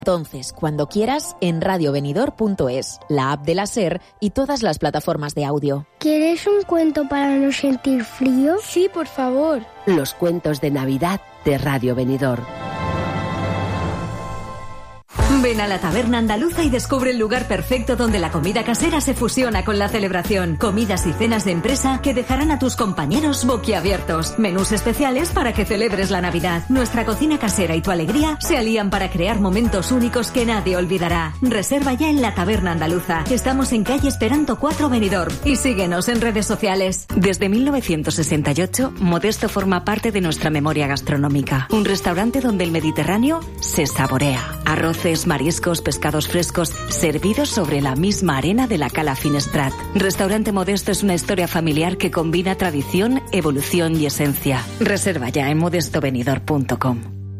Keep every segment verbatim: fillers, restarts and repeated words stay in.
Entonces, cuando quieras, en radio venidor punto es, la app de la SER y todas las plataformas de audio. ¿Quieres un cuento para no sentir frío? Sí, por favor. Los cuentos de Navidad de Radio Venidor. Ven a la Taberna Andaluza y descubre el lugar perfecto donde la comida casera se fusiona con la celebración. Comidas y cenas de empresa que dejarán a tus compañeros boquiabiertos. Menús especiales para que celebres la Navidad. Nuestra cocina casera y tu alegría se alían para crear momentos únicos que nadie olvidará. Reserva ya en la Taberna Andaluza. Estamos en calle Esperanto cuatro Benidorm y síguenos en redes sociales. Desde mil novecientos sesenta y ocho, Modesto forma parte de nuestra memoria gastronómica. Un restaurante donde el Mediterráneo se saborea. Arroces, mariscos, pescados frescos, servidos sobre la misma arena de la Cala Finestrat. Restaurante Modesto es una historia familiar que combina tradición, evolución y esencia. Reserva ya en modesto venidor punto com.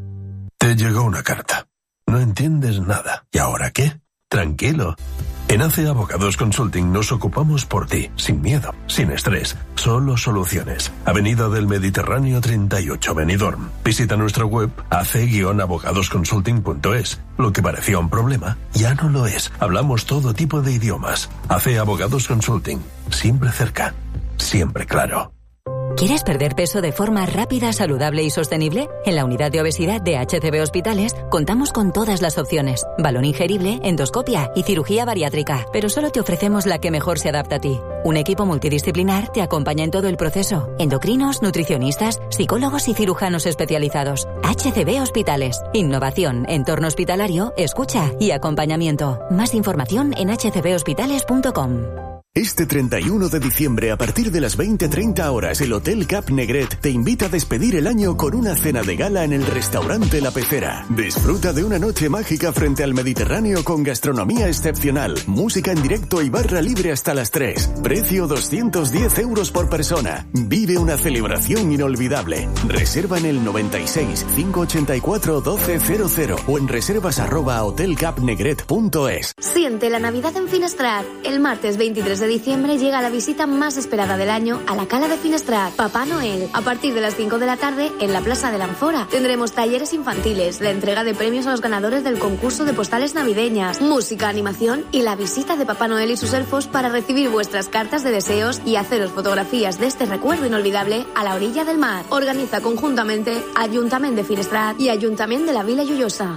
Te llegó una carta. No entiendes nada. ¿Y ahora qué? Tranquilo. En A C E Abogados Consulting nos ocupamos por ti, sin miedo, sin estrés, solo soluciones. Avenida del Mediterráneo treinta y ocho, Benidorm. Visita nuestra web a c guion abogados consulting punto es. Lo que parecía un problema, ya no lo es. Hablamos todo tipo de idiomas. A C E Abogados Consulting. Siempre cerca. Siempre claro. ¿Quieres perder peso de forma rápida, saludable y sostenible? En la unidad de obesidad de H C B Hospitales contamos con todas las opciones. Balón ingerible, endoscopia y cirugía bariátrica. Pero solo te ofrecemos la que mejor se adapta a ti. Un equipo multidisciplinar te acompaña en todo el proceso. Endocrinos, nutricionistas, psicólogos y cirujanos especializados. H C B Hospitales. Innovación, entorno hospitalario, escucha y acompañamiento. Más información en h c b hospitales punto com. Este treinta y uno de diciembre, a partir de las veinte treinta horas, el Hotel Cap Negret te invita a despedir el año con una cena de gala en el restaurante La Pecera. Disfruta de una noche mágica frente al Mediterráneo con gastronomía excepcional, música en directo y barra libre hasta las tres. Precio doscientos diez euros por persona. Vive una celebración inolvidable. Reserva en el noventa y seis, cinco ochenta y cuatro, doce cero cero o en reservas arroba hotel cap negret punto es. Siente la Navidad en Finestrat. El martes veintitrés de diciembre llega la visita más esperada del año a la Cala de Finestrat, Papá Noel. A partir de las cinco de la tarde, en la Plaza de la Anfora, tendremos talleres infantiles, la entrega de premios a los ganadores del concurso de postales navideñas, música, animación y la visita de Papá Noel y sus elfos para recibir vuestras cartas de deseos y haceros fotografías de este recuerdo inolvidable a la orilla del mar. Organiza conjuntamente Ayuntamiento de Finestrat y Ayuntamiento de la Vila Lloyosa.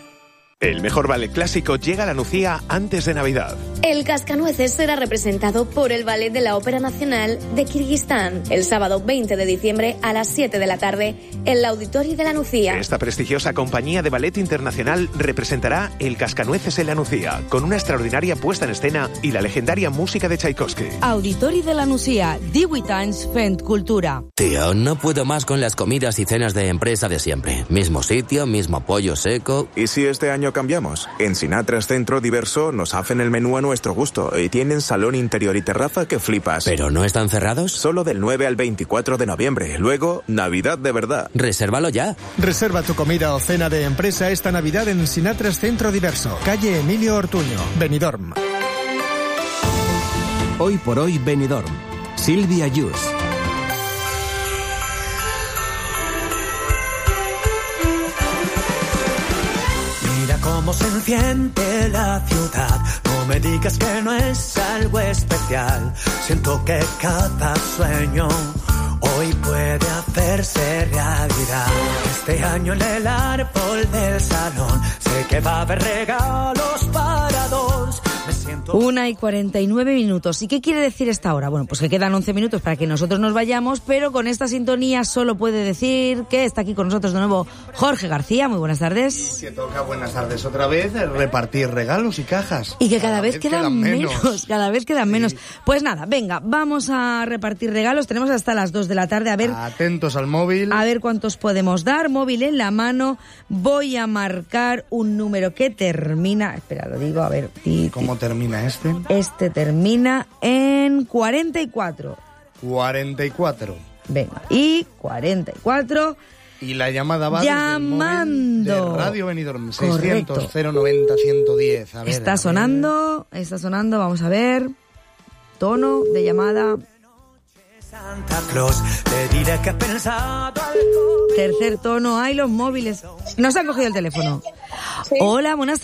El mejor ballet clásico llega a la Nucía antes de Navidad. El Cascanueces será representado por el Ballet de la Ópera Nacional de Kirguistán el sábado veinte de diciembre a las siete de la tarde en el Auditorio de la Nucía. Esta prestigiosa compañía de ballet internacional representarà El Cascanueces en la Nucía, con una extraordinaria puesta en escena y la legendaria música de Tchaikovsky. Auditori de la Nucía, divuit anys fent cultura. Tío, no puedo más con las comidas y cenas de empresa de siempre. Mismo sitio, mismo pollo seco. ¿Y si este año cambiamos? En Sinatra's Centro Diverso nos hacen el menú a nuestro gusto y tienen salón interior y terraza que flipas. ¿Pero no están cerrados? Solo del nueve al veinticuatro de noviembre. Luego, Navidad de verdad. Resérvalo ya. Reserva tu comida o cena de empresa esta Navidad en Sinatra's Centro Diverso, calle Emilio Ortuño, Benidorm. Hoy por hoy Benidorm. Silvia Yus. Cómo se enciende la ciudad, no me digas que no es algo especial. Siento que cada sueño hoy puede hacerse realidad. Este año en el árbol del salón sé que va a haber regalos para dos. Me siento... Una y cuarenta y nueve minutos. ¿Y qué quiere decir esta hora? Bueno, pues que quedan once minutos para que nosotros nos vayamos, pero con esta sintonía solo puede decir que está aquí con nosotros de nuevo Jorge García. Muy buenas tardes. Que toca buenas tardes otra vez, repartir regalos y cajas. Y que cada, cada vez, vez quedan, quedan menos. menos. Cada vez quedan sí. menos. Pues nada, venga, vamos a repartir regalos. Tenemos hasta las dos de la tarde. A ver. Atentos al móvil. A ver cuántos podemos dar. Móvil en la mano. Voy a marcar un número que termina. Espera, lo digo, a ver. Ti, ti. ¿Cómo termina este? Este termina en cuarenta y cuatro. cuarenta y cuatro. Venga, y cuarenta y cuatro. Y la llamada va llamando desde el móvil de Radio Benidorm, seiscientos, cero noventa, ciento diez. A ver, está a sonando, ver. está sonando, vamos a ver. Tono de llamada. Santa Claus, te diré que he pensado. Tercer tono, hay los móviles. Nos han cogido el teléfono. Sí. Hola, buenas